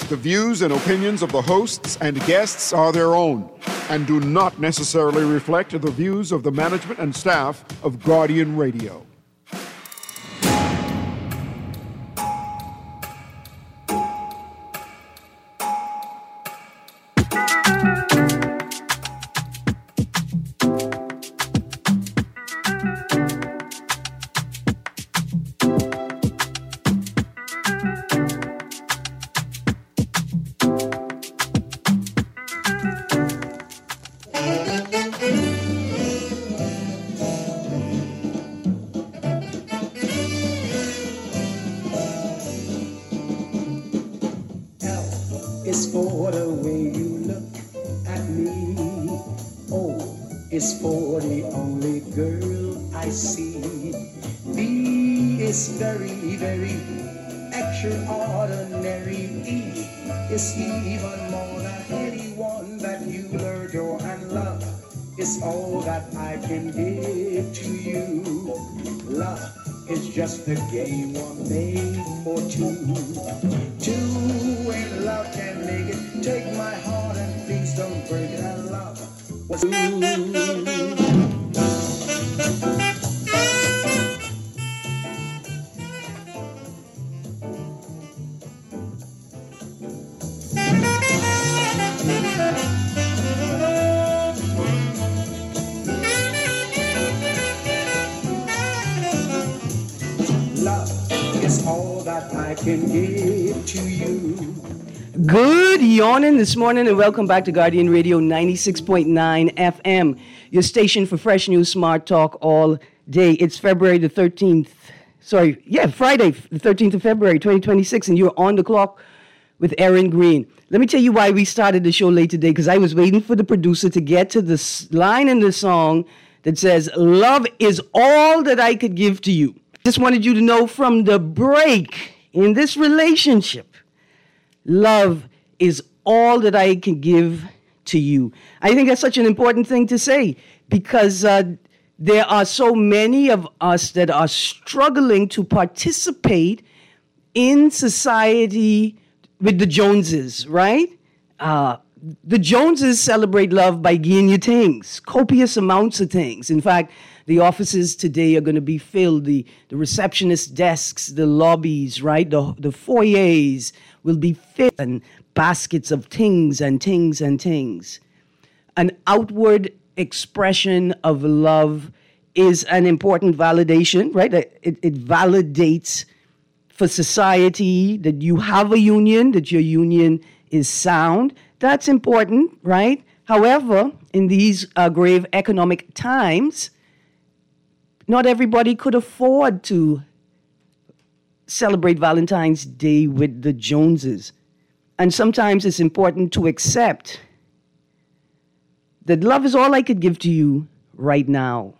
The views and opinions of the hosts and guests are their own and do not necessarily reflect the views of the management and staff of Guardian Radio. Just the game one made for two. Two in love can make it. Take my heart and please don't break it. I love what's can give to you. Good yawning this morning and welcome back to Guardian Radio 96.9 FM, your station for fresh news, smart talk all day. It's Friday the 13th of February 2026, and you're on the clock with Aaron Green. Let me tell you why we started the show late today, because I was waiting for the producer to get to this line in the song that says, "Love is all that I could give to you." Just wanted you to know from the break, in this relationship, love is all that I can give to you. I think that's such an important thing to say, because there are so many of us that are struggling to participate in society with the Joneses, right? The Joneses celebrate love by giving you things, copious amounts of things. In fact, the offices today are going to be filled. The receptionist desks, the lobbies, right? The foyers will be filled, and baskets of things and things and things. An outward expression of love is an important validation, right? It validates for society that you have a union, that your union is sound. That's important, right? However, in these grave economic times, not everybody could afford to celebrate Valentine's Day with the Joneses. And sometimes it's important to accept that love is all I could give to you right now.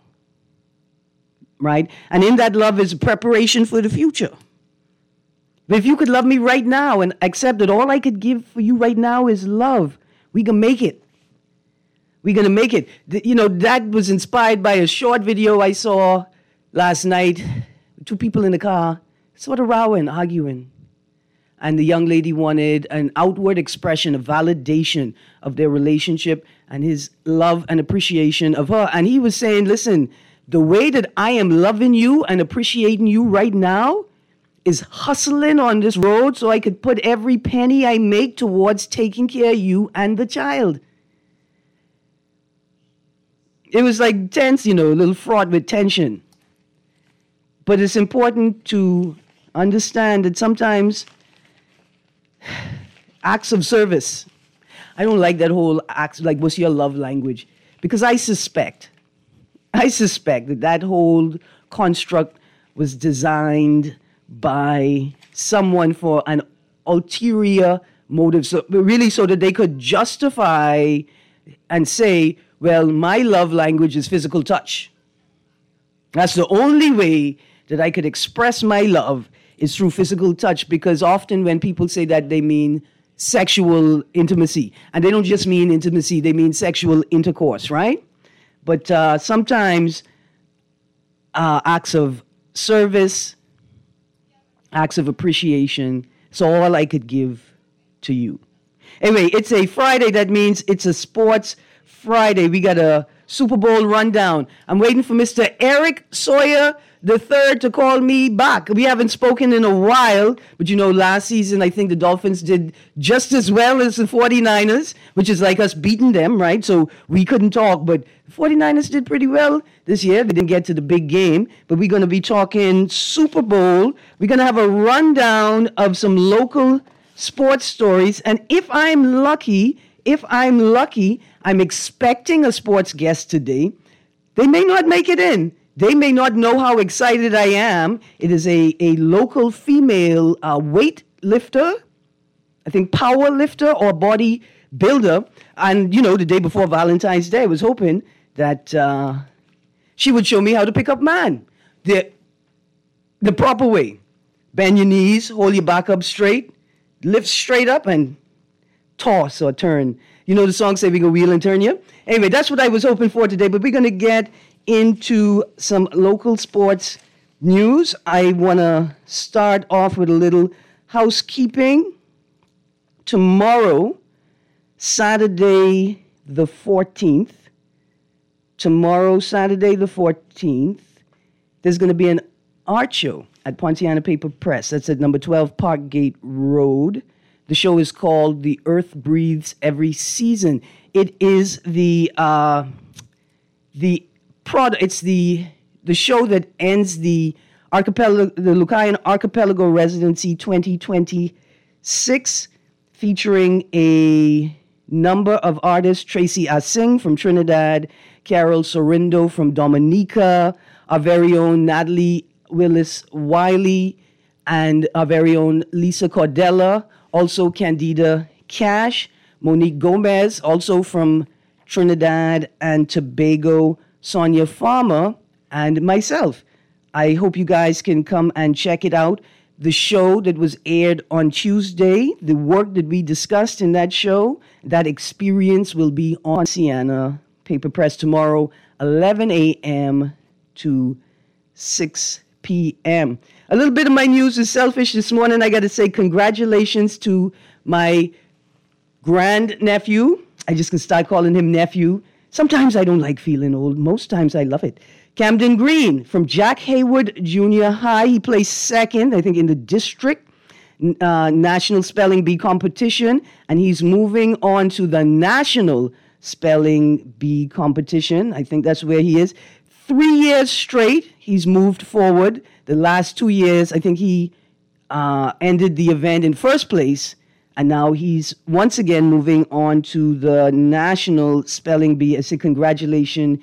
Right? And in that love is preparation for the future. But if you could love me right now and accept that all I could give for you right now is love, we can make it. We're going to make it. That was inspired by a short video I saw last night. Two people in the car, sort of rowing, arguing. And the young lady wanted an outward expression, a validation of their relationship and his love and appreciation of her. And he was saying, listen, the way that I am loving you and appreciating you right now is hustling on this road so I could put every penny I make towards taking care of you and the child. It was like tense, a little fraught with tension. But it's important to understand that sometimes acts of service, I don't like that whole act, like, what's your love language? Because I suspect that whole construct was designed by someone for an ulterior motive, so that they could justify and say, well, my love language is physical touch. That's the only way that I could express my love is through physical touch, because often when people say that, they mean sexual intimacy. And they don't just mean intimacy, they mean sexual intercourse, right? But sometimes acts of service, acts of appreciation, it's all I could give to you. Anyway, it's a Friday. That means it's a sports Friday. We got a Super Bowl rundown. I'm waiting for Mr. Eric Sawyer III to call me back. We haven't spoken in a while, but you know, last season I think the Dolphins did just as well as the 49ers, which is like us beating them, right? So we couldn't talk, but the 49ers did pretty well this year. They didn't get to the big game, but we're going to be talking Super Bowl. We're going to have a rundown of some local sports stories, and if I'm lucky, I'm expecting a sports guest today. They may not make it in. They may not know how excited I am. It is a local female weightlifter, I think power lifter or body builder. And, you know, the day before Valentine's Day, I was hoping that she would show me how to pick up man. The proper way. Bend your knees, hold your back up straight, lift straight up, and toss or turn. You know the song say we go wheel and turn you? Anyway, that's what I was hoping for today, but we're going to get into some local sports news. I want to start off with a little housekeeping. Tomorrow, Saturday the 14th, there's going to be an art show at Poinciana Paper Press. That's at number 12 Parkgate Road. The show is called The Earth Breathes Every Season. It is the show that ends the Lucayan Archipelago Residency 2026, featuring a number of artists: Tracy Asing from Trinidad, Carol Sorindo from Dominica, our very own Natalie Willis Wiley, and our very own Lisa Cordella, also Candida Cash, Monique Gomez, also from Trinidad and Tobago, Sonia Farmer, and myself. I hope you guys can come and check it out. The show that was aired on Tuesday, the work that we discussed in that show, that experience will be on Sienna Paper Press tomorrow, 11 a.m. to 6 p.m. A little bit of my news is selfish this morning. I got to say congratulations to my grandnephew. I just can start calling him nephew. Sometimes I don't like feeling old. Most times I love it. Camden Green from Jack Haywood Junior High. He placed second, I think, in the district National Spelling Bee competition, and he's moving on to the National Spelling Bee competition. I think that's where he is. 3 years straight, he's moved forward. The last 2 years, I think he ended the event in first place, and now he's once again moving on to the National Spelling Bee. I say congratulations,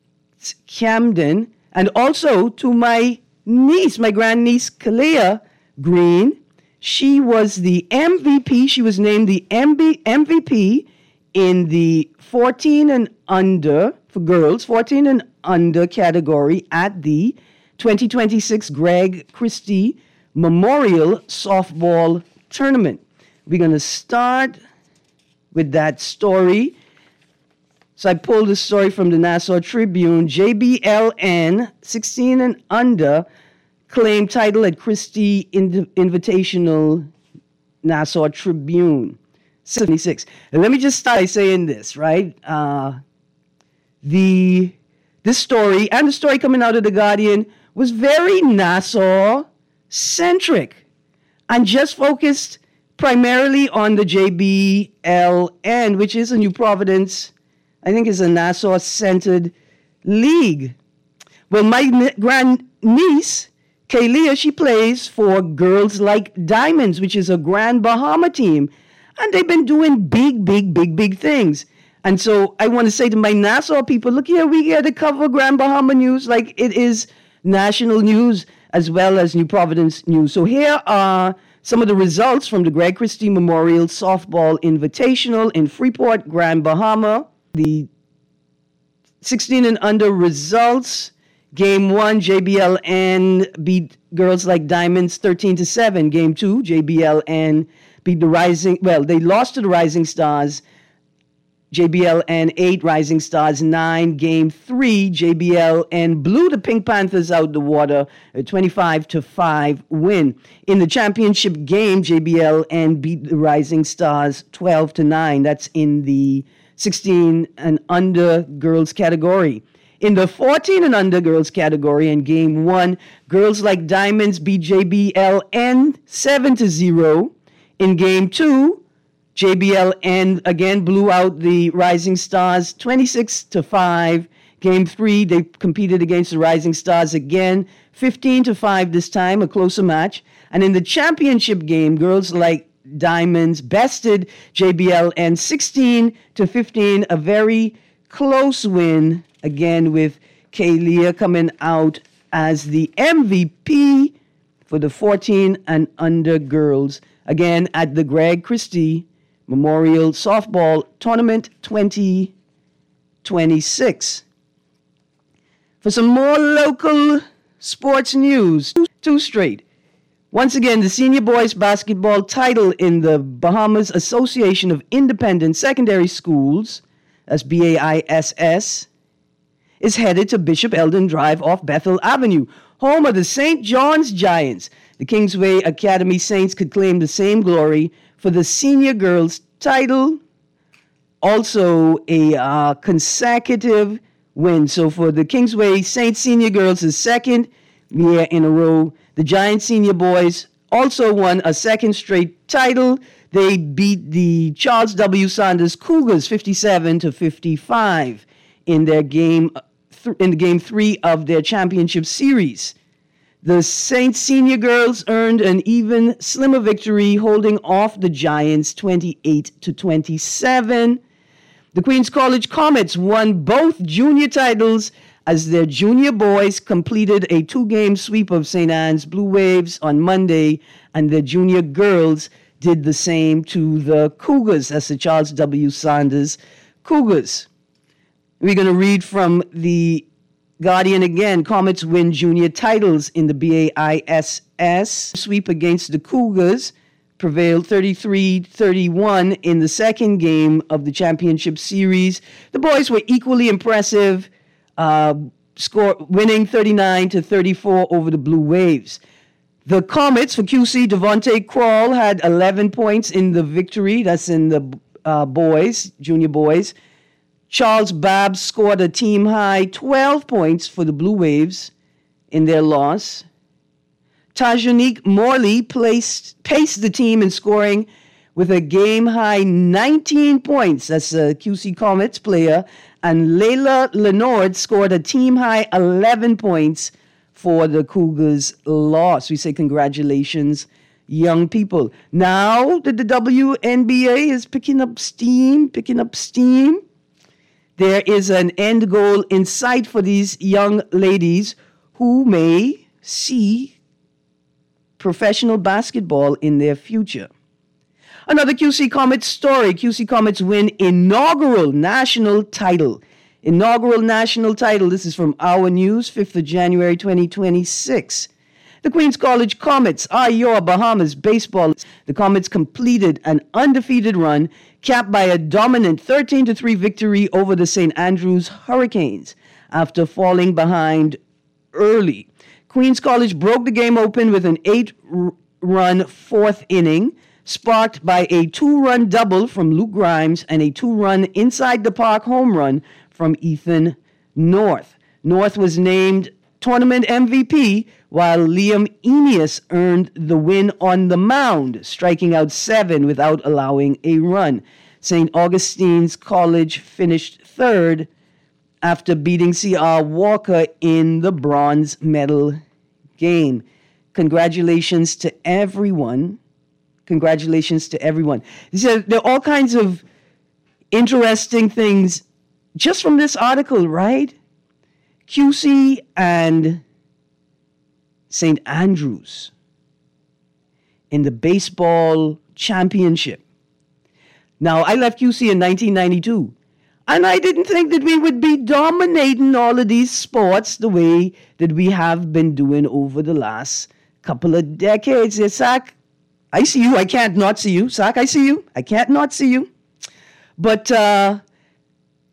Camden. And also to my niece, my grandniece, Kalea Green. She was the MVP. She was named the MVP in the 14 and under, for girls, 14 and under category at the 2026 Greg Christie Memorial Softball Tournament. We're going to start with that story. So I pulled a story from the Nassau Tribune. JBLN, 16 and under, claimed title at Christie Invitational Nassau Tribune. 76. And let me just start by saying this, right? This story and the story coming out of The Guardian was very Nassau-centric and just focused primarily on the JBLN, which is a New Providence, I think is a Nassau-centered league. Well, my grandniece, Kalia, she plays for Girls Like Diamonds, which is a Grand Bahama team. And they've been doing big things. And so I want to say to my Nassau people, look here, we get to cover Grand Bahama news like it is national news as well as New Providence news. So here are some of the results from the Greg Christie Memorial Softball Invitational in Freeport, Grand Bahama. The 16 and under results. Game 1, JBLN beat Girls Like Diamonds 13-7. Game 2, JBLN beat they lost to the Rising Stars JBLN 8, Rising Stars 9. Game 3, JBLN blew the Pink Panthers out the water, a 25-5 win. In the championship game, JBLN beat the Rising Stars 12-9. That's in the 16 and under girls category. In the 14 and under girls category in game 1, Girls Like Diamonds beat JBLN 7-0. In game 2, JBLN again blew out the Rising Stars 26-5. Game 3, they competed against the Rising Stars again, 15-5 this time, a closer match. And in the championship game, Girls Like Diamonds bested JBLN 16-15, a very close win, again with Kaylia coming out as the MVP for the 14 and under girls, again at the Greg Christie Memorial Softball Tournament 2026. For some more local sports news, two straight. Once again, the senior boys basketball title in the Bahamas Association of Independent Secondary Schools, that's BAISS, is headed to Bishop Eldon Drive off Bethel Avenue, home of the St. John's Giants. The Kingsway Academy Saints could claim the same glory for the senior girls title, also a consecutive win. So for the Kingsway Saints senior girls, the second year in a row. The Giant senior boys also won a second straight title. They beat the Charles W. Sanders Cougars 57-55 in their game in game 3 of their championship series. The Saints senior girls earned an even slimmer victory, holding off the Giants 28-27. The Queens College Comets won both junior titles as their junior boys completed a 2-game sweep of St. Anne's Blue Waves on Monday, and their junior girls did the same to the Cougars. That's the Charles W. Sanders Cougars. We're going to read from the Guardian again. Comets win junior titles in the BAISS. Sweep against the Cougars prevailed 33-31 in the second game of the championship series. The boys were equally impressive, winning 39-34 over the Blue Waves. The Comets for QC, Devontae Krall had 11 points in the victory. That's in the boys, junior boys. Charles Babbs scored a team-high 12 points for the Blue Waves in their loss. Tajanique Morley paced the team in scoring with a game-high 19 points. That's a QC Comets player. And Layla Lenord scored a team-high 11 points for the Cougars' loss. We say congratulations, young people. Now that the WNBA is picking up steam, there is an end goal in sight for these young ladies who may see professional basketball in their future. Another QC Comets story. QC Comets win inaugural national title. This is from Our News, 5th of January, 2026. The Queens College Comets are your Bahamas baseball. The Comets completed an undefeated run, capped by a dominant 13-3 victory over the St. Andrews Hurricanes after falling behind early. Queens College broke the game open with an 8-run fourth inning, sparked by a 2-run double from Luke Grimes and a 2-run inside the park home run from Ethan North. North was named tournament MVP, while Liam Eneas earned the win on the mound, striking out 7 without allowing a run. St. Augustine's College finished third after beating C.R. Walker in the bronze medal game. Congratulations to everyone. There are all kinds of interesting things just from this article, right? QC and St. Andrews in the baseball championship. Now, I left QC in 1992, and I didn't think that we would be dominating all of these sports the way that we have been doing over the last couple of decades. Yes, Zach, I see you. I can't not see you. Zach, I see you. I can't not see you. But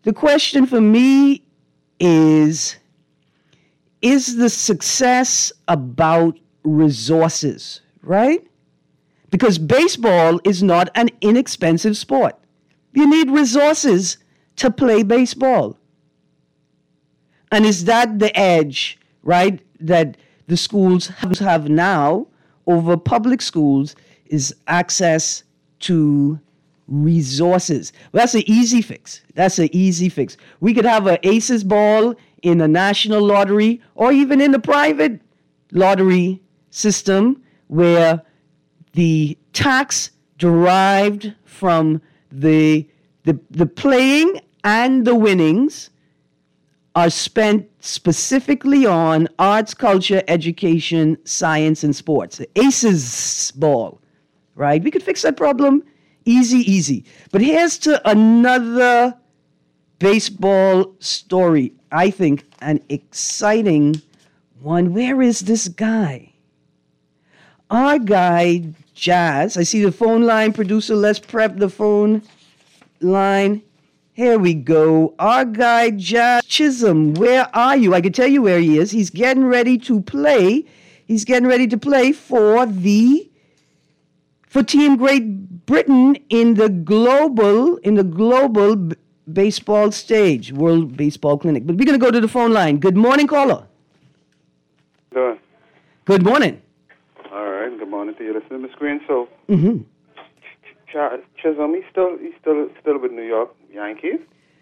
The question for me is the success about resources, right? Because baseball is not an inexpensive sport. You need resources to play baseball. And is that the edge, right, that the schools have now over public schools is access to resources? Well, that's an easy fix. We could have an aces ball in a national lottery or even in the private lottery system where the tax derived from the playing and the winnings are spent specifically on arts, culture, education, science, and sports. The aces ball, right? We could fix that problem easy. But here's to another baseball story. I think an exciting one. Where is this guy? Our guy, Jazz. I see the phone line. Producer, let's prep the phone line. Here we go. Our guy, Jazz Chisholm. Where are you? I can tell you where he is. He's getting ready to play. For Team Great Britain in the global baseball stage, World Baseball Clinic. But we're going to go to the phone line. Good morning, caller. Good. Good morning. All right. Good morning to you, listening, Miss Green. So, Mm-hmm. Chisholm, he's still with New York Yankees.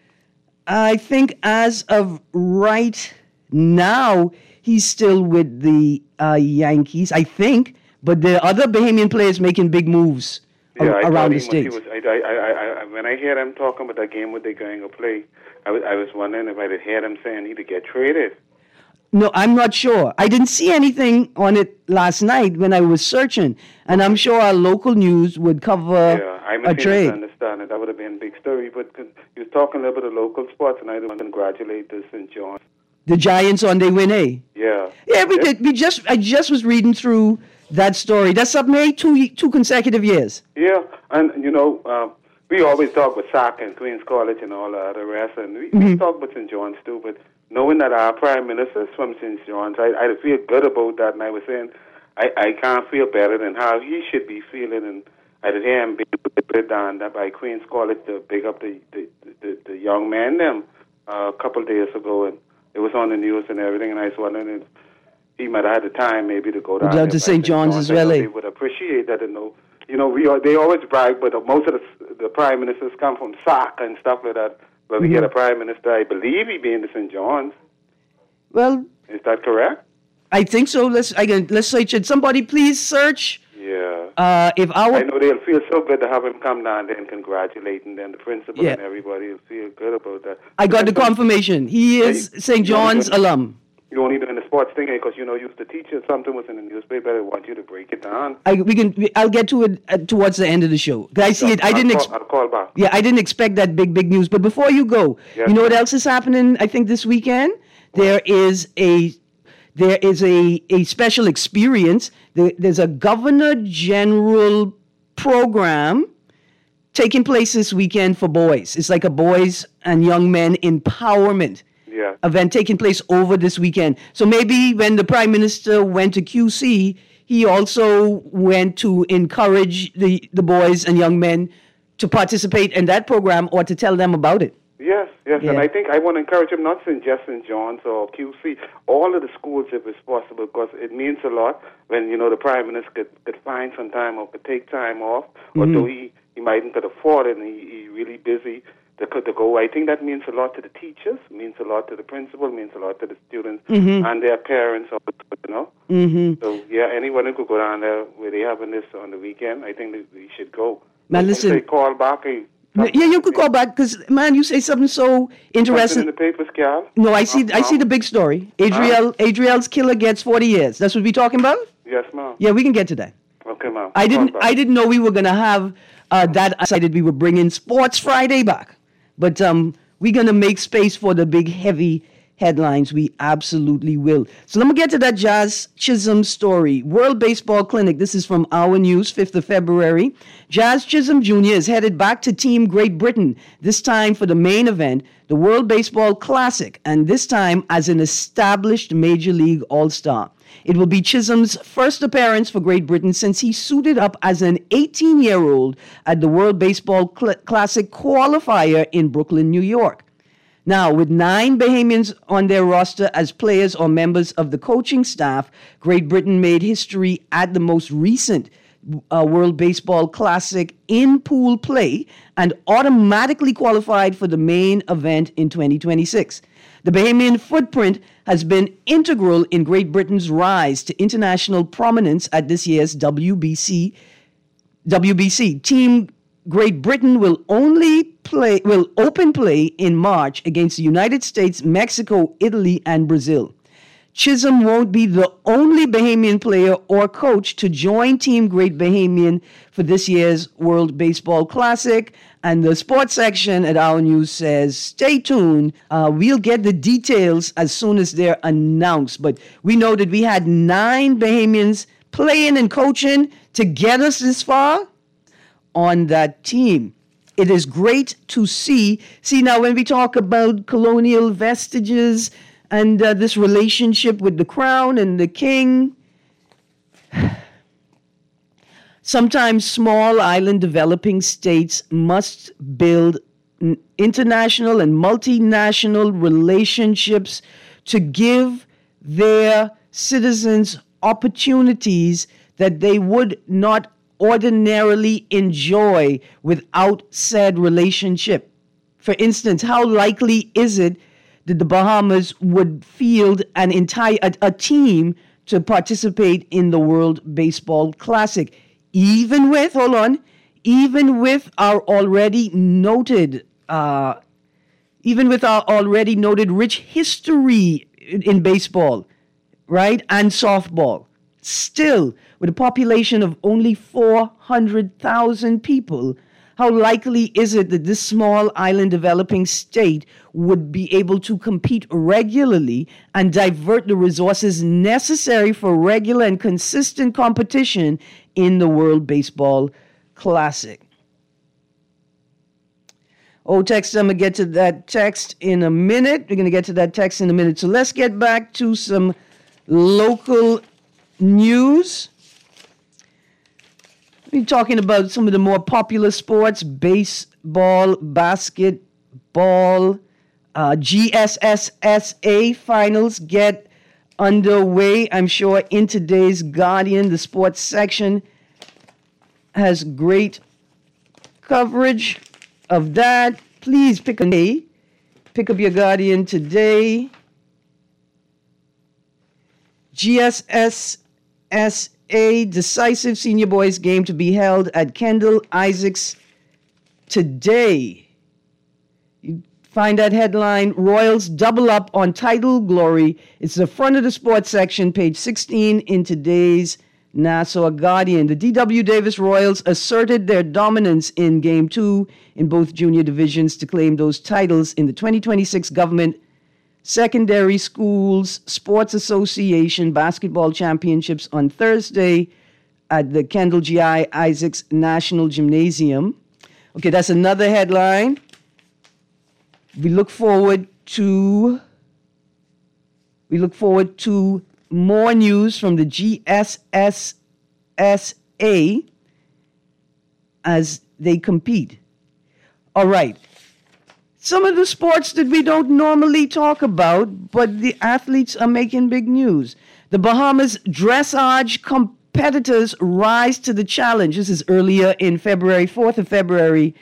I think as of right now, he's still with the Yankees, I think. But there are other Bahamian players making big moves around the States. When I hear them talking about that game where they're going to play, I was wondering if I would hear them saying he'd get traded. No, I'm not sure. I didn't see anything on it last night when I was searching, and I'm sure our local news would cover a trade. I understand it. That would have been a big story. But you was talking a little bit of local sports, and I want to congratulate the St. John's. The Giants on their win, eh? Yeah. Yeah, we did. I just was reading through that story. That's up maybe two consecutive years. Yeah, and we always talk with SAC and Queens College and all the rest, and we talk with St. John's too, but knowing that our Prime Minister is from St. John's, I feel good about that, and I was saying I can't feel better than how he should be feeling, and I did hear him be put down by Queens College to big up the young man them a couple of days ago, and it was on the news and everything, and I was wondering if he might have had the time maybe to go down to St. John's as well. They would appreciate that, they always brag, but most of the prime ministers come from SAC and stuff like that. But we get a prime minister, I believe he be in the St. John's. Well, is that correct? I think so. Let's search it. Somebody please search. Yeah. I know they'll feel so good to have him come down there and congratulate, and then the principal and everybody will feel good about that. I got the confirmation. He is St. John's alum. You only doing the sports thing because you used to teach you something was in the newspaper. I want you to break it down. I'll get to it towards the end of the show. I see it. I'll call back. Yeah, I didn't expect that big news. But before you go, you know what else is happening? I think this weekend there is a special experience. There's a Governor General program taking place this weekend for boys. It's like a boys and young men empowerment event taking place over this weekend. So maybe when the Prime Minister went to QC, he also went to encourage the boys and young men to participate in that program or to tell them about it. Yes, and I think I want to encourage him not just St. John's or QC, all of the schools if it's possible, because it means a lot when, the Prime Minister could find some time or could take time off, although he mightn't could afford it and he's really busy to go. I think that means a lot to the teachers, means a lot to the principal, means a lot to the students and their parents, So, anyone who could go down there where they having this on the weekend, I think that we should go. Man, listen. Say call back. You could call back because, man, you say something so interesting. In the papers, Cal? No, I see the big story. Adriel's killer gets 40 years. That's what we're talking about? Yes, ma'am. Yeah, we can get to that. Okay, ma'am. I didn't know we were going to have that. I decided we were bringing Sports Friday back. But we're going to make space for the big, heavy headlines. We absolutely will. So let me get to that Jazz Chisholm story. World Baseball Clinic. This is from Our News, 5th of February. Jazz Chisholm Jr. is headed back to Team Great Britain, this time for the main event, the World Baseball Classic, and this time as an established Major League All-Star. It will be Chisholm's first appearance for Great Britain since he suited up as an 18-year-old at the World Baseball Classic qualifier in Brooklyn, New York. Now, with 9 Bahamians on their roster as players or members of the coaching staff, Great Britain made history at the most recent World Baseball Classic in pool play and automatically qualified for the main event in 2026. The Bahamian footprint has been integral in Great Britain's rise to international prominence at this year's WBC. Team Great Britain will open play in March against the United States, Mexico, Italy, and Brazil. Chisholm won't be the only Bahamian player or coach to join Team Great Bahamian for this year's World Baseball Classic. And the sports section at Our News says, stay tuned. We'll get the details as soon as they're announced. But we know that we had 9 Bahamians playing and coaching to get us this far on that team. It is great to see. See, now when we talk about colonial vestiges and this relationship with the crown and the king, sometimes small island developing states must build international and multinational relationships to give their citizens opportunities that they would not ordinarily enjoy without said relationship. For instance, how likely is it that the Bahamas would field a team to participate in the World Baseball Classic, even with our already noted rich history in baseball, right, and softball? Still, with a population of only 400,000 people, how likely is it that this small island developing state would be able to compete regularly and divert the resources necessary for regular and consistent competition in the World Baseball Classic? Text, I'm going to get to that text in a minute. We're going to get to that text in a minute. So let's get back to some local news. We're talking about some of the more popular sports: baseball, basketball. GSSSA finals get underway. I'm sure in today's Guardian, the sports section has great coverage of that. Please pick up your Guardian today. GSSSA decisive senior boys game to be held at Kendall Isaacs today. You find that headline, Royals double up on title glory. It's the front of the sports section, page 16 in today's Nassau Guardian. The D.W. Davis Royals asserted their dominance in Game 2 in both junior divisions to claim those titles in the 2026 Government Secondary Schools Sports Association Basketball Championships on Thursday at the Kendall G.I. Isaacs National Gymnasium. Okay, that's another headline. We look forward to more news from the GSSSA as they compete. All right. Some of the sports that we don't normally talk about, but the athletes are making big news. The Bahamas dressage competitors rise to the challenge. This is earlier in February, 4th of February,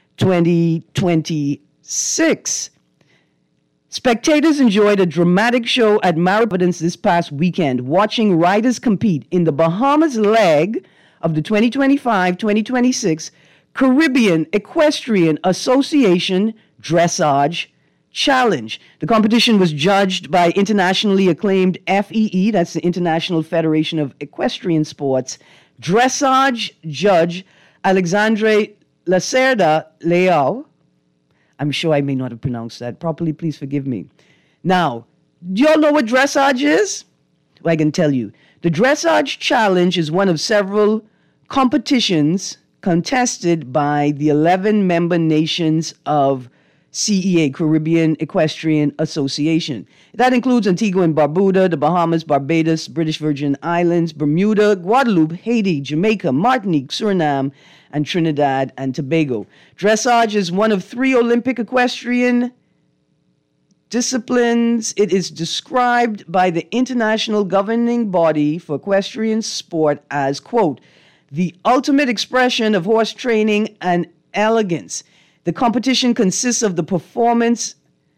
2026. Spectators enjoyed a dramatic show at Maribyrnong this past weekend, watching riders compete in the Bahamas leg of the 2025-2026 Caribbean Equestrian Association Dressage Challenge. The competition was judged by internationally acclaimed FEE, that's the International Federation of Equestrian Sports, dressage judge Alexandre Lacerda Leao. I'm sure I may not have pronounced that properly. Please forgive me. Now, do y'all know what dressage is? Well, I can tell you. The Dressage Challenge is one of several competitions contested by the 11 member nations of CEA, Caribbean Equestrian Association. That includes Antigua and Barbuda, the Bahamas, Barbados, British Virgin Islands, Bermuda, Guadeloupe, Haiti, Jamaica, Martinique, Suriname, and Trinidad and Tobago. Dressage is one of 3 Olympic equestrian disciplines. It is described by the International Governing Body for Equestrian Sport as, quote, the ultimate expression of horse training and elegance. The competition consists of the performance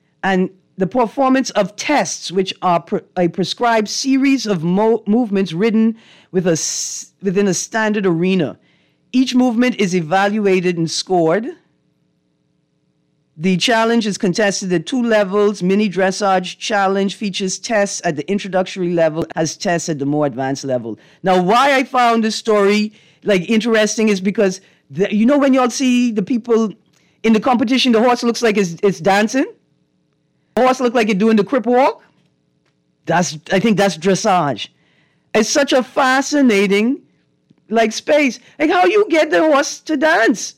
of tests, which are a prescribed series of movements ridden within a standard arena. Each movement is evaluated and scored. The challenge is contested at 2 levels. Mini Dressage Challenge features tests at the introductory level, has tests at the more advanced level. Now, why I found this story interesting is because when y'all see the people in the competition, the horse looks like it's dancing. The horse looks like it's doing the crip walk. I think that's dressage. It's such a fascinating space. How you get the horse to dance?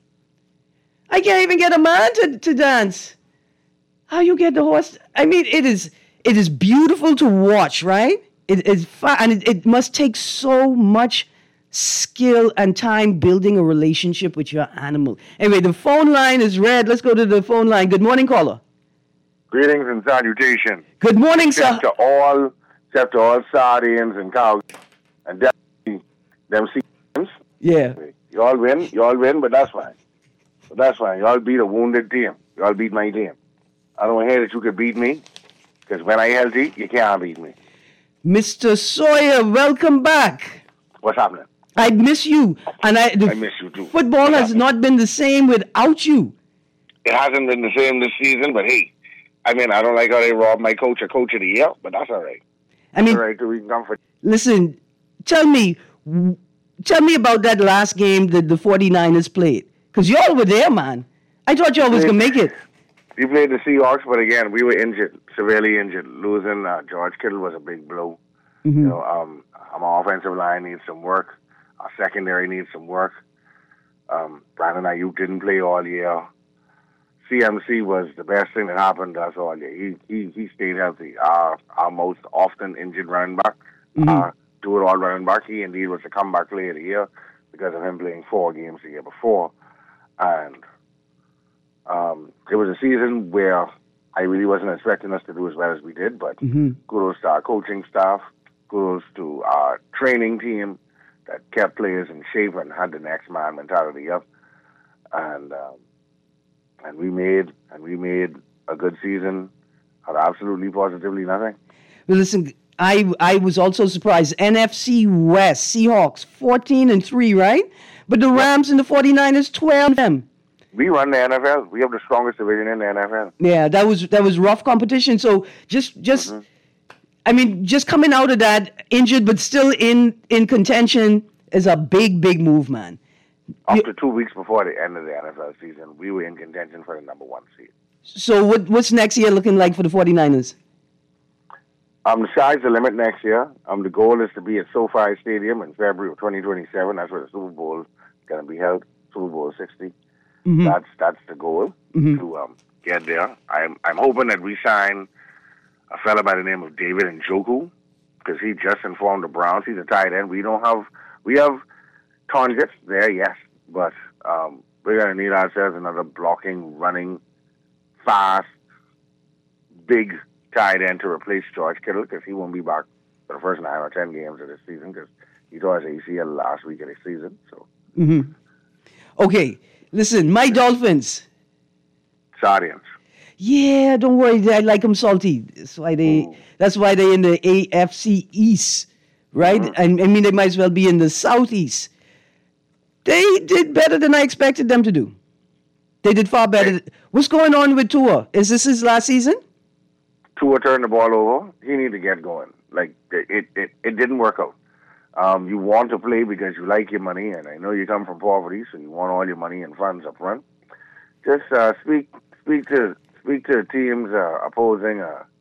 I can't even get a man to dance. How you get the horse? I mean, it is beautiful to watch, right? It is fun, and it must take so much skill and time building a relationship with your animal. Anyway, the phone line is red. Let's go to the phone line. Good morning, caller. Greetings and salutations. Good morning, sir. Except to all sardines and cows and them seasons. Yeah. You all win, but that's fine. Y'all beat a wounded team. Y'all beat my team. I don't hear that you could beat me, because when I'm healthy, you can't beat me. Mr. Sawyer, welcome back. What's happening? I miss you. And I miss you too. Football has not been the same without you. It hasn't been the same this season, but hey, I don't like how they robbed my coach of the year, but that's all right. All right, so we can come for. Listen, tell me about that last game that the 49ers played. Because y'all were there, man. I thought y'all was going to make it. We played the Seahawks, but again, we were injured, severely injured. Losing George Kittle was a big blow. Mm-hmm. Our offensive line needs some work. Our secondary needs some work. Brandon Ayuk didn't play all year. CMC was the best thing that happened to us all year. He stayed healthy. Our most often injured running back, do-it-all running back, he indeed was the comeback player of the year because of him playing 4 games the year before. And it was a season where I really wasn't expecting us to do as well as we did, but kudos to our coaching staff, kudos to our training team that kept players in shape and had the next man mentality up. And we made a good season out of absolutely positively nothing. Well, listen, I was also surprised. NFC West, Seahawks, 14-3, right? But the Rams and the 49ers, 12-them. We run the NFL. We have the strongest division in the NFL. Yeah, that was rough competition. So just coming out of that injured but still in contention is a big move, man. Up to 2 weeks before the end of the NFL season, we were in contention for the number 1 seed. So what's next year looking like for the 49ers? The sky's the limit next year. The goal is to be at SoFi Stadium in February of 2027. That's where the Super Bowl is going to be held, Super Bowl 60. Mm-hmm. That's the goal, to get there. I'm hoping that we sign a fella by the name of David Njoku, because he just informed the Browns. He's a tight end. We have targets there, yes, but we're going to need ourselves another blocking, running, fast, big tight end to replace George Kittle, because he won't be back for the first 9 or 10 games of this season, because he tore his ACL last week of the season. So, Okay, listen, my Dolphins. Sardians. Yeah, don't worry, I like them salty. That's why they're in the AFC East, right? I mean, they might as well be in the Southeast. They did better than I expected them to do. They did far better. What's going on with Tua? Is this his last season? Tua turned the ball over. He needed to get going. It didn't work out. You want to play because you like your money, and I know you come from poverty, so you want all your money and funds up front. Just speak to teams opposing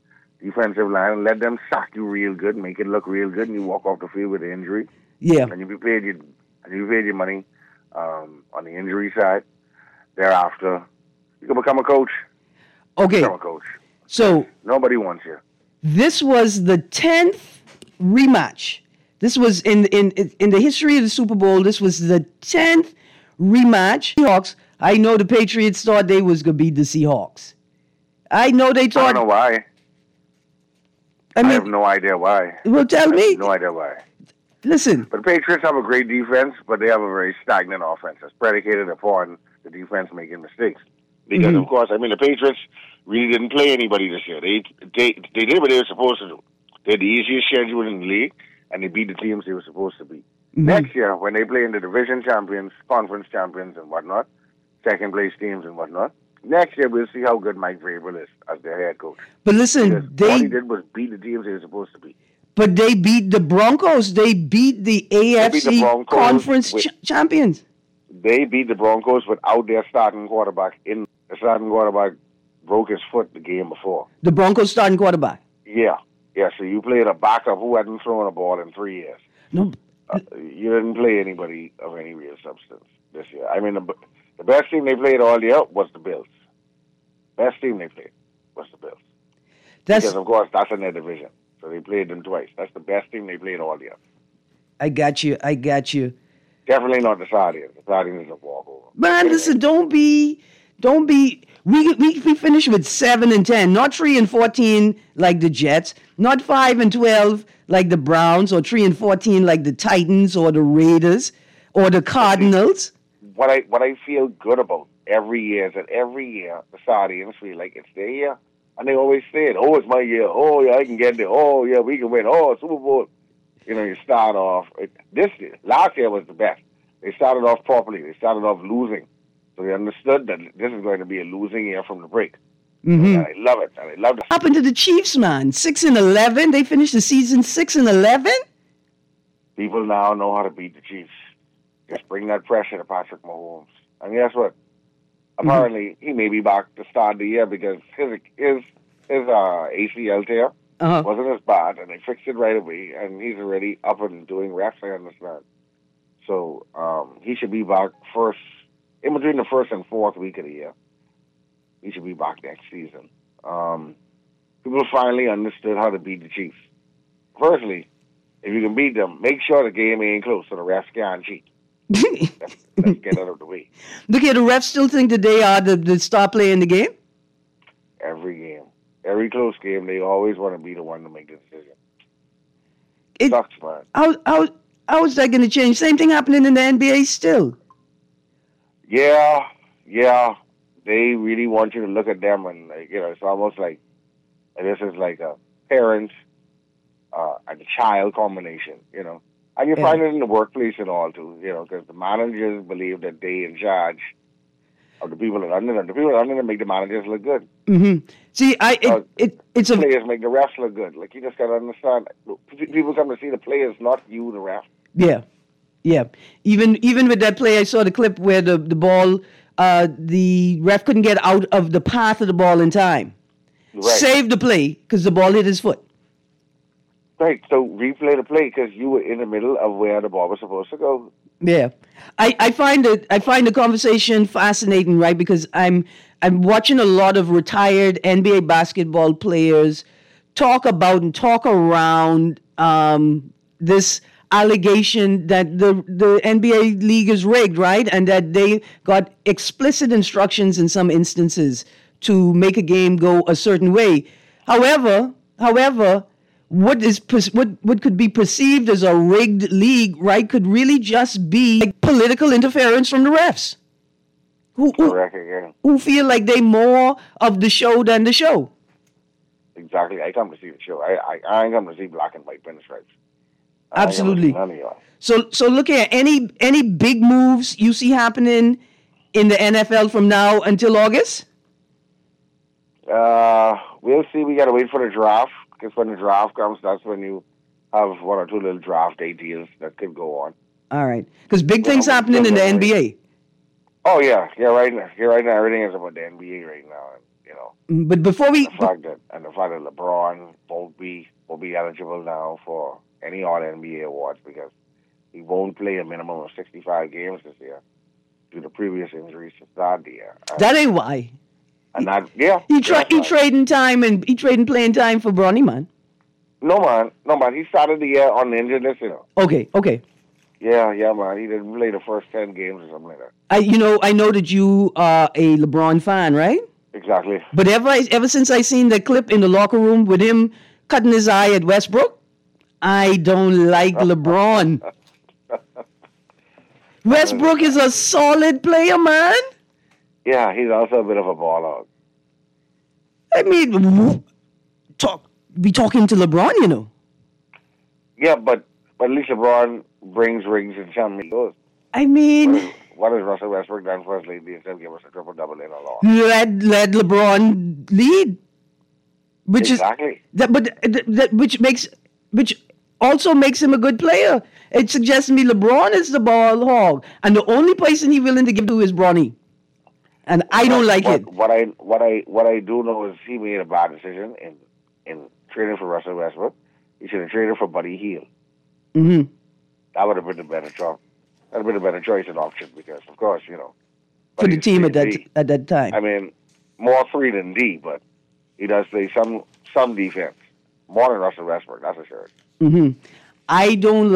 defensive line, let them sack you real good, make it look real good, and you walk off the field with an injury. Yeah. And you paid your money on the injury side. Thereafter, you can become a coach. Okay. Become a coach. So Nobody wants you. this was the 10th rematch. This was in the history of the Super Bowl. This was the 10th rematch. Seahawks. I know the Patriots thought they was gonna beat the Seahawks. I know they I thought. don't know why. I I mean, have no idea why. well, tell I me. have no idea why. Listen. But the Patriots have a great defense, but they have a very stagnant offense. It's predicated upon the defense making mistakes. Because, of course, I mean, the Patriots really didn't play anybody this year. They did what they were supposed to do. They had the easiest schedule in the league, and they beat the teams they were supposed to beat. Next year, when they play in the division champions, conference champions, and whatnot, second-place teams and whatnot, next year we'll see how good Mike Vrabel is as their head coach. But listen, Because all he did was beat the teams they were supposed to beat. But they beat the Broncos. They beat the AFC Broncos Conference champions. They beat the Broncos without their starting quarterback. The starting quarterback broke his foot the game before. The Broncos starting quarterback. Yeah. So you played a backup who hadn't thrown a ball in 3 years. No. You didn't play anybody of any real substance this year. I mean, the best team they played all year was the Bills. Best team they played was the Bills. Because, of course, that's in their division. So they played them twice. That's the best team they played all year. I got you. Definitely not the Saudis. The Saudis is a walkover. Man, listen, don't be. We finished with 7-10, not 3-14 like the Jets, not 5-12 like the Browns, or 3-14 like the Titans or the Raiders or the Cardinals. What I feel good about every year is that every year the Saudis feel like it's their year, and they always say it. Oh, it's my year. Oh, yeah, I can get there. Oh, yeah, we can win. Oh, Super Bowl. You know, you start off. Last year was the best. They started off properly. They started off losing. So they understood that this is going to be a losing year from the break. And I love it. And I love it. What happened to the Chiefs, man? 6-11. They finished the season 6-11. People now know how to beat the Chiefs. Just bring that pressure to Patrick Mahomes. And guess what? Apparently, he may be back to start the year because his ACL tear wasn't as bad, and they fixed it right away, and he's already up and doing reps, I understand. So he should be back in between the first and fourth week of the year. He should be back next season. People finally understood how to beat the Chiefs. Firstly, if you can beat them, make sure the game ain't close so the refs can't cheat. Let's get out of the way. Look here, the refs still think that they are the star player in the game? Every game. Every close game, they always want to be the one to make the decision. It sucks, man. How is that going to change? Same thing happening in the NBA still. Yeah. They really want you to look at them, and it's almost like this is like a parent and a child combination, And you find it in the workplace and all too, because the managers believe that they in charge of the people that are under them. The people that are under them make the managers look good. Mm-hmm. See, it's a players make the refs look good. Like, you just got to understand. People come to see the players, not you, the ref. Yeah. Even with that play, I saw the clip where the ball, the ref couldn't get out of the path of the ball in time. Right. Saved the play because the ball hit his foot. Right, so replay the play because you were in the middle of where the ball was supposed to go. Yeah, I find the conversation fascinating, right? Because I'm watching a lot of retired NBA basketball players talk about and talk around this allegation that the NBA league is rigged, right? And that they got explicit instructions in some instances to make a game go a certain way. However, what could be perceived as a rigged league, right, could really just be like political interference from the refs, who feel like they more of the show than the show. Exactly. I come to see the show. I ain't come to see black and white pinstripes. Absolutely. None of y'all. So look at any big moves you see happening in the NFL from now until August? We'll see. We got to wait for the draft. Because when the draft comes, that's when you have one or two little draft day deals that could go on. All right. Because big things happening in the NBA. Oh, yeah. Right now, everything is about the NBA right now. you know. But before we... The fact that LeBron will be eligible now for any All-NBA awards because he won't play a minimum of 65 games this year due to previous injuries to start the year. That ain't why. And that, yeah. He trading playing time for Bronny, man. No, man. He started the year on the injured list, you know. Okay. Yeah, man. He didn't play the first 10 games or something like that. I know that you are a LeBron fan, right? Exactly. But ever since I seen the clip in the locker room with him cutting his eye at Westbrook, I don't like LeBron. Westbrook is a solid player, man. Yeah, he's also a bit of a ball hog. I mean, be talking to LeBron, you know. Yeah, but at least LeBron brings rings and championships. I mean, what has Russell Westbrook done for us lately instead of giving us a triple-double in a law? Let LeBron lead. Which exactly. Which also makes him a good player. It suggests to me LeBron is the ball hog, and the only person he's willing to give to is Bronny. And I don't like it. What I do know is he made a bad decision in trading for Russell Westbrook. He should have traded for Buddy Hield. Mm-hmm. That would have been a better choice. That would have been a better choice and option because, of course, you know. For the team at that time. I mean, more 3 than D, but he does play some defense. More than Russell Westbrook, that's for sure. Mm-hmm. I don't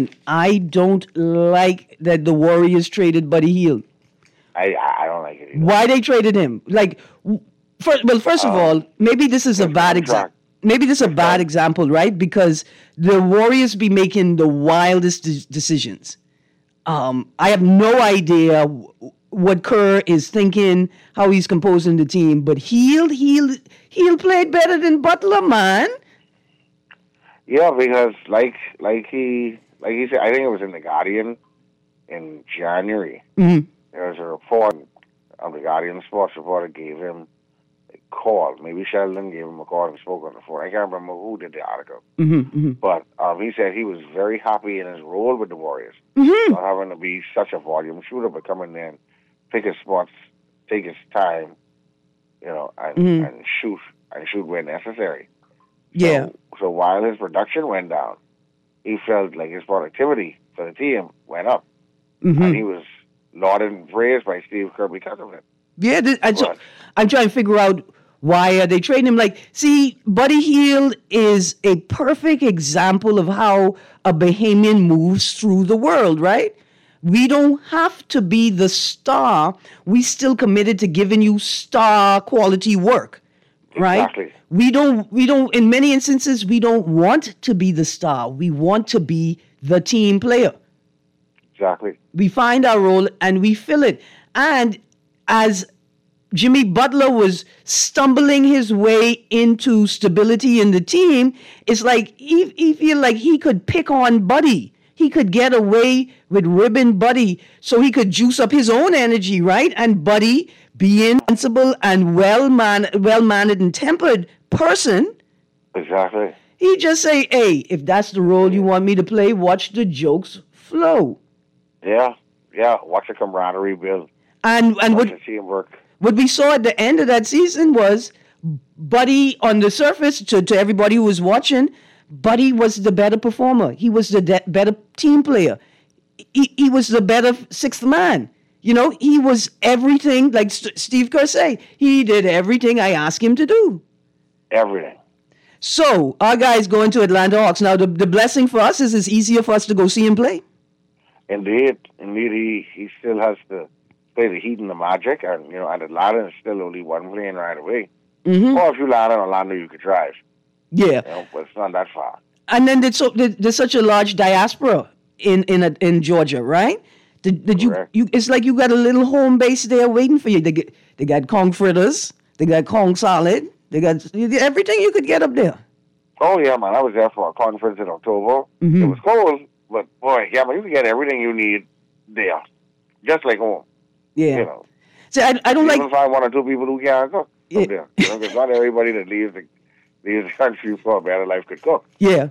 like that the Warriors traded Buddy Hield. I don't like it either. Why they traded him? Like, first of all, maybe this is a bad example. Maybe this is a bad example, right? Because the Warriors be making the wildest decisions. I have no idea what Kerr is thinking, how he's composing the team, but Hield played better than Butler, man. Yeah, because like he said, I think it was in the Guardian in January. Mm-hmm. There was a report on the Guardian sports reporter gave him a call. Maybe Sheldon gave him a call and spoke on the phone. I can't remember who did the article. Mm-hmm. But he said he was very happy in his role with the Warriors. Mm-hmm. Not having to be such a volume shooter, but coming in, pick his spots, take his time, you know, and shoot where necessary. Yeah. So while his production went down, he felt like his productivity for the team went up. Mm-hmm. And he was lauded and praised by Steve Kerr because of it. Yeah, I'm trying to figure out why are they trading him. Like, see, Buddy Hield is a perfect example of how a Bahamian moves through the world, right? We don't have to be the star. We still committed to giving you star quality work, right? Exactly. We don't, in many instances, we don't want to be the star. We want to be the team player. Exactly. We find our role and we fill it. And as Jimmy Butler was stumbling his way into stability in the team, it's like he feel like he could pick on Buddy. He could get away with ribbing Buddy so he could juice up his own energy, right? And Buddy, being sensible and well-mannered and tempered person, exactly, he just say, hey, if that's the role you want me to play, watch the jokes flow. Yeah. Watch the camaraderie build. And watch the teamwork. What we saw at the end of that season was Buddy on the surface, to everybody who was watching, Buddy was the better performer. He was the better team player. He was the better sixth man. You know, he was everything, like Steve Kerr say, he did everything I asked him to do. Everything. So, our guy's going to Atlanta Hawks. Now, the blessing for us is it's easier for us to go see him play. Indeed, he still has to play the Heat and the Magic, and you know, and Atlanta is still only one plane right away. Mm-hmm. Or if you land in Orlando, you could drive. Yeah, you know, but it's not that far. And then there's such a large diaspora in Georgia, right? Did you it's like you got a little home base there waiting for you. They got Kong fritters, they got Kong salad, they got everything you could get up there. Oh yeah, man! I was there for a conference in October. Mm-hmm. It was cold, but boy, yeah, man, you can get everything you need there, just like home. Yeah. You know. See, I don't you like. Even find one or two people who can't cook. Yeah. There. You know, 'cause not everybody that leaves the country for a better life could cook. Yeah.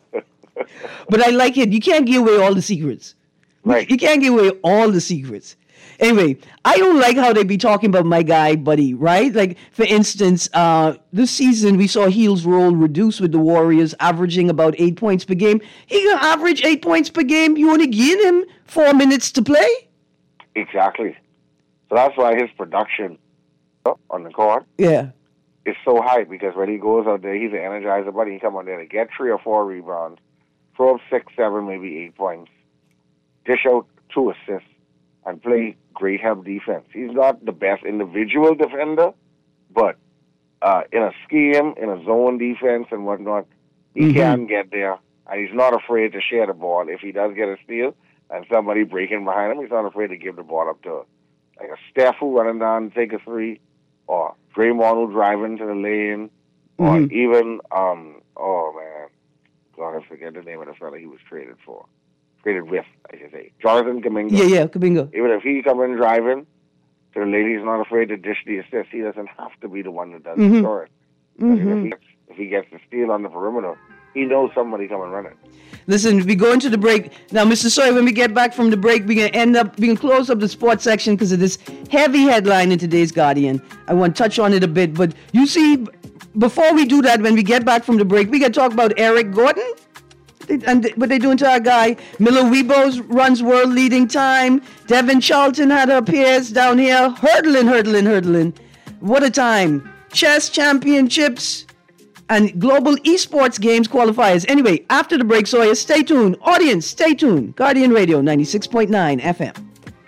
But I like it. You can't give away all the secrets. Right. You can't give away all the secrets. Anyway, I don't like how they be talking about my guy, Buddy, right? Like, for instance, this season we saw Heel's role reduced with the Warriors, averaging about 8 points per game. He gonna average 8 points per game. You only give him 4 minutes to play? Exactly. So that's why his production on the court Yeah. is so high, because when he goes out there, he's an energizer, but he come out there to get 3 or 4 rebounds, throw up 6, 7, maybe 8 points, dish out 2 assists, and play great help defense. He's not the best individual defender, but in a scheme, in a zone defense and whatnot, he can get there, and he's not afraid to share the ball. If he does get a steal and somebody breaking behind him, he's not afraid to give the ball up to like a Steph who running down to take a 3, or Draymond who driving to the lane, or even, oh man, God, I forget the name of the fella he was traded with, I should say. Jonathan Kuminga. Yeah, Kuminga. Even if he come in driving to the lane, he's not afraid to dish the assist. He doesn't have to be the one that does the scoring. If he gets the steal on the perimeter, he knows somebody coming running. Listen, we go into the break. Now, Mr. Sawyer, when we get back from the break, we're going to close up the sports section because of this heavy headline in today's Guardian. I want to touch on it a bit. But you see, before we do that, when we get back from the break, we got to talk about Eric Gordon and what they're doing to our guy. Miller Weibos runs world leading time. Devin Charlton had her peers down here hurdling. What a time. Chess championships and global esports games qualifiers. Anyway, after the break, Sawyer, stay tuned. Audience, stay tuned. Guardian Radio 96.9 FM.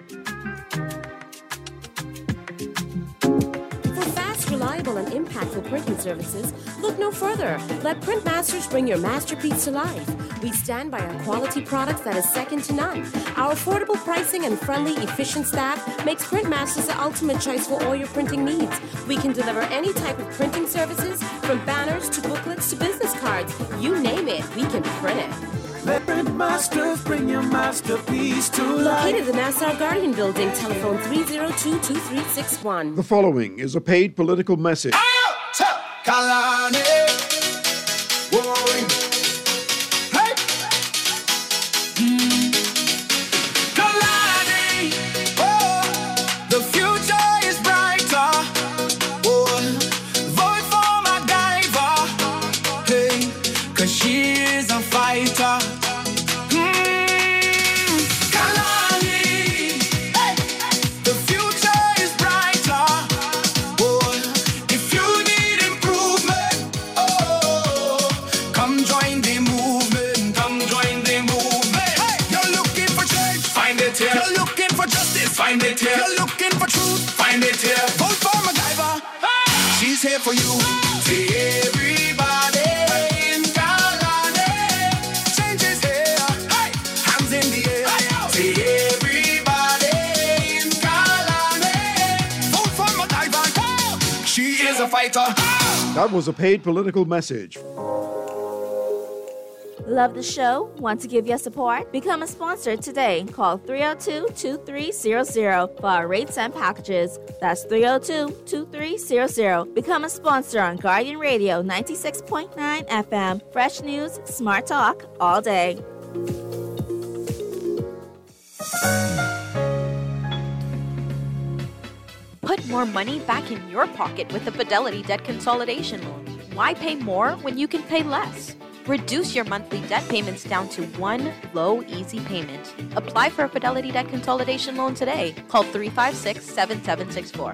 For fast, reliable, and impactful printing services, look no further. Let Printmasters bring your masterpiece to life. We stand by our quality products that is second to none. Our affordable pricing and friendly, efficient staff makes Printmasters the ultimate choice for all your printing needs. We can deliver any type of printing services, from banners to booklets to business cards. You name it, we can print it. Let Printmasters bring your masterpiece to life. Located in the Nassau Guardian Building, telephone 302-2361. The following is a paid political message. Kalani. Whoa. Hey. Kalani. Oh, the future is brighter. Oh, vote for MacGyver. Hey, 'cause she is a fighter. Kalani. Hey. The future is brighter. Oh, if you need improvement, oh, come join the movement. Come join the movement. Hey, you're looking for change, find it here. You're looking for justice, find it here. You're looking for truth, find it here. Vote for MacGyver. She's here for you. See everybody in Kalani. Change is here. Hey, hands in the air. See everybody in Kalani. Vote for MacGyver. She is a fighter. That was a paid political message. Love the show? Want to give your support? Become a sponsor today. Call 302-2300 for our rates and packages. That's 302-2300. Become a sponsor on Guardian Radio 96.9 FM. Fresh news, smart talk, all day. Put more money back in your pocket with the Fidelity Debt Consolidation Loan. Why pay more when you can pay less? Reduce your monthly debt payments down to one low, easy payment. Apply for a Fidelity Debt Consolidation Loan today. Call 356-7764.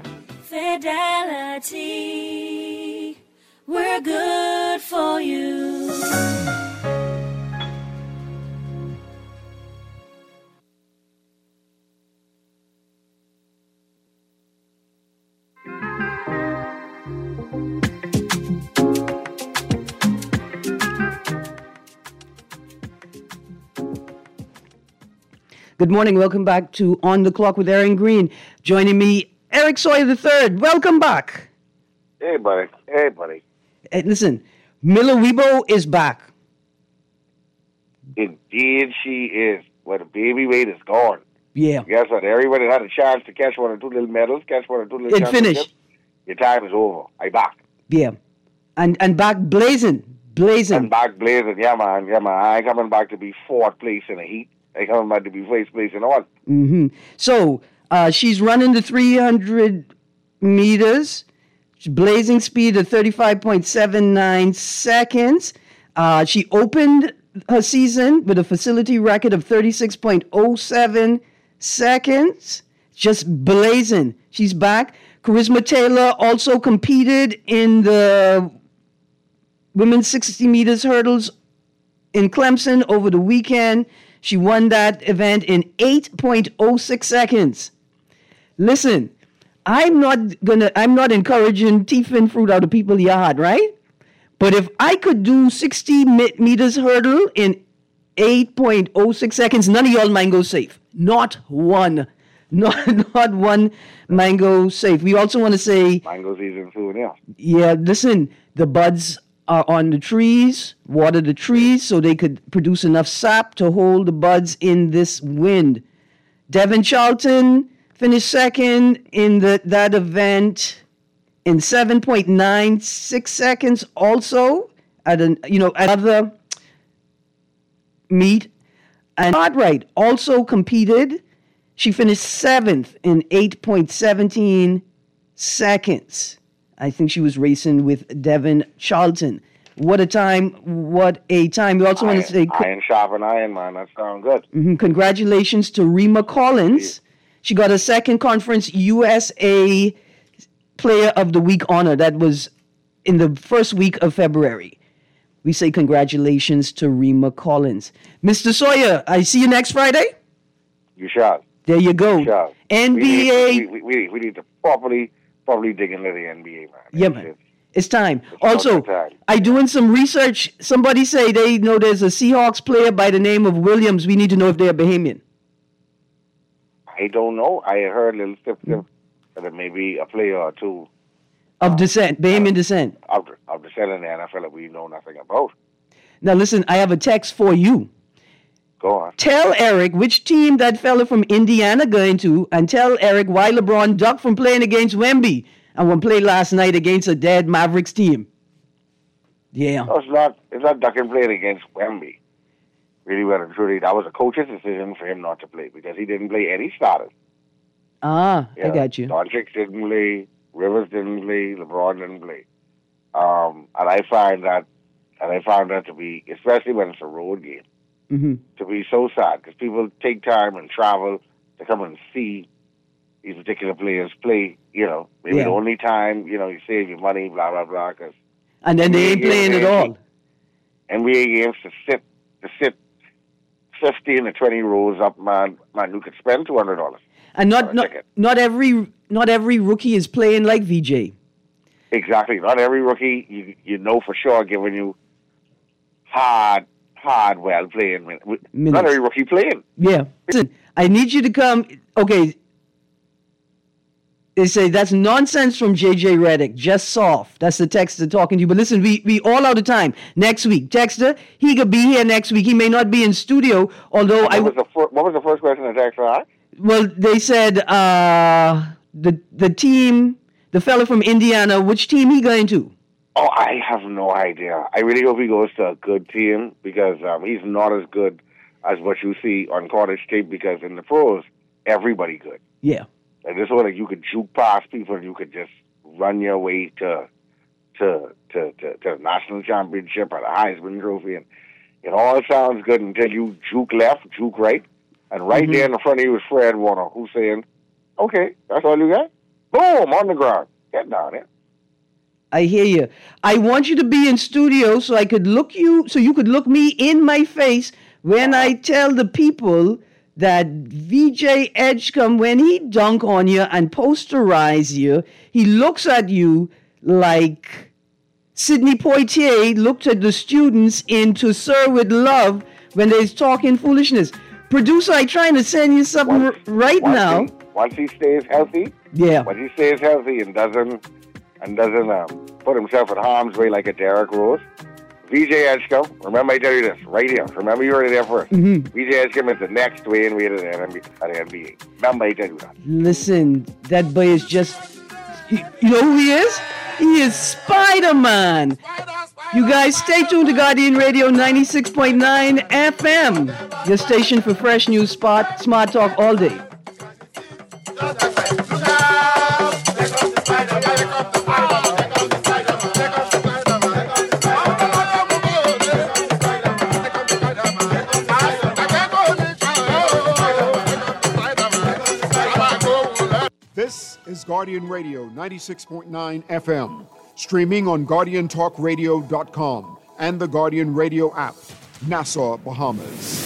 Fidelity, we're good for you. Good morning. Welcome back to On the Clock with Aaron Green. Joining me, Eric Sawyer III. Welcome back. Hey, buddy. Hey, buddy. Hey, listen, Miller Weibo is back. Indeed, she is. But the baby weight is gone. Yeah. Guess what? Everybody had a chance to catch one or two little medals, catch one or two little It championships. finished. Your time is over. I back. Yeah. And back blazing. And back blazing. Yeah, man. I ain't coming back to be fourth place in the heat. I ain't coming back to be first place in all. Mm-hmm. So, She's running the 300 meters, blazing speed of 35.79 seconds. She opened her season with a facility record of 36.07 seconds. Just blazing. She's back. Charisma Taylor also competed in the women's 60 meters hurdles in Clemson over the weekend. She won that event in 8.06 seconds. Listen, I'm not encouraging teeth and fruit out of people's yard, right? But if I could do 60 meters hurdle in 8.06 seconds, none of y'all mango safe. Not one. Not one mango safe. We also want to say... Mango season too, yeah. Yeah, listen, the buds are on the trees, water the trees so they could produce enough sap to hold the buds in this wind. Devin Charlton finished second in that event in 7.96 seconds also at another meet. And Cartwright also competed. She finished 7th in 8.17 seconds. I think she was racing with Devin Charlton. What a time. What a time. We also want to say... Iron sharpen iron, man. That sounds good. Congratulations to Rima Collins. She got a second Conference USA Player of the Week honor. That was in the first week of February. We say congratulations to Rima Collins. Mr. Sawyer, I see you next Friday? You shall. There you go. You shall. NBA. We need to properly dig into the NBA, man. Yeah, man. It's time. Also, I doing some research. Somebody say they know there's a Seahawks player by the name of Williams. We need to know if they're Bahamian. I don't know. I heard a little tip that it may be a player or two. Of descent, Bahamian descent. Of descent in the NFL that we know nothing about. Now listen, I have a text for you. Go on. Tell Eric which team that fella from Indiana going to, and tell Eric why LeBron ducked from playing against Wemby and when played last night against a dead Mavericks team. Yeah. No, it's not ducking playing against Wemby. Really well and truly, that was a coach's decision for him not to play because he didn't play any starters. I got you. Doncic didn't play, Rivers didn't play, LeBron didn't play. And I find that to be, especially when it's a road game, to be so sad because people take time and travel to come and see these particular players play. Maybe the only time you save your money, blah blah blah. And then they ain't playing at all. NBA games to sit 15 to 20 rows up, man, you could spend $200. And not every rookie is playing like VJ. Exactly. Not every rookie you know for sure giving you hard well playing minutes. Not every rookie playing. Yeah. Listen, I need you to come. Okay. They say that's nonsense from JJ Redick. Just soft. That's the texter talking to you. But listen, we all out of time. Next week, texter, he could be here next week. He may not be in studio, although what was the first question the texter asked? Well, they said the team, the fella from Indiana, which team he going to? Oh, I have no idea. I really hope he goes to a good team because he's not as good as what you see on college tape because in the pros, everybody good. Yeah. And this one, you could juke past people and you could just run your way to the national championship or the Heisman Trophy. And it all sounds good until you juke left, juke right. And right there in the front of you is Fred Warner, who's saying, okay, that's all you got? Boom, on the ground. Get down there. I hear you. I want you to be in studio so you could look me in my face when I tell the people that VJ Edgecombe, when he dunk on you and posterize you, he looks at you like Sidney Poitier looked at the students in To Sir With Love when they're talking foolishness. Producer, I'm trying to send you something now. Once he stays healthy, and doesn't put himself in harm's way like a Derrick Rose, VJ Edgecombe, remember I tell you this, right here. Remember you heard it there first. VJ Edgecombe is the next Dwayne Wade of the NBA. Remember I tell you that. Listen, that boy is just... You know who he is? He is Spider-Man. You guys stay tuned to Guardian Radio 96.9 FM. Your station for fresh news, smart talk all day. Guardian Radio 96.9 FM, streaming on GuardianTalkRadio.com and the Guardian Radio app, Nassau, Bahamas.